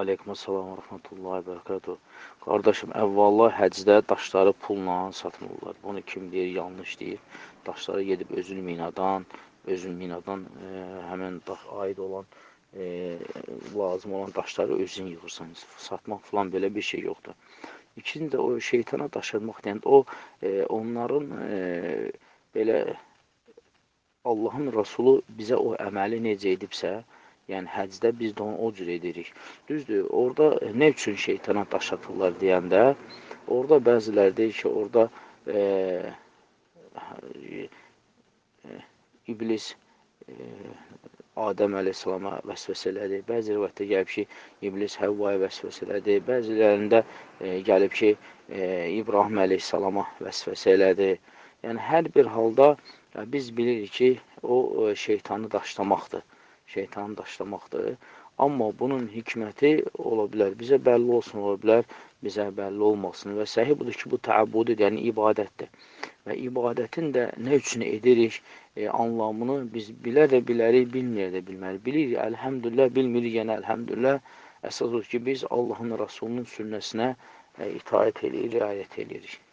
Aleykümselam və rəhmətullahi və bərəkatuhu. Qardaşım, əvvəla həcdə daşları pulla satın olurlar. Bunu kim deyir, yanlış deyir. Daşları gedib özün minadan həmin aid olan, lazım olan daşları özün yığırsan. Satmaq falan belə bir şey yoxdur. İkincində, o şeytana daşırmaq deyəndə, o onların belə Allahın Rasulü bizə o əməli necə edibsə, yəni həcdə biz də onu o cür edirik. Düzdür, orada nə üçün şeytana daş atırlar deyəndə, orada bəzilər deyir ki, orada İblis Adəm əleyhissalama vəsvəsə elədi. Bəzi rivayətdə gəlib ki, İblis Həvvaya vəsvəsə elədi. Bəzilərində gəlib ki, İbrahim əleyhissalama vəsvəsə elədi. Yəni, hər bir halda biz bilirik ki, o şeytanı daşlamaqdır. Şeytanı daşlamaqdır. Amma bunun hikməti ola bilər, bizə bəlli olsun, ola bilər, bizə bəlli olmasın. Və səhih budur ki, bu təəbbüdür, yəni ibadətdir. Və ibadətin də nə üçün edirik anlamını biz bilə də bilərik, bilməyə də bilmərik. Bilirik, əlhəmdülillah, bilmirik, yəni əlhəmdülillah. Əsas odur ki, biz Allahın Rasulunun sünnəsinə itaət edirik, riayət edirik.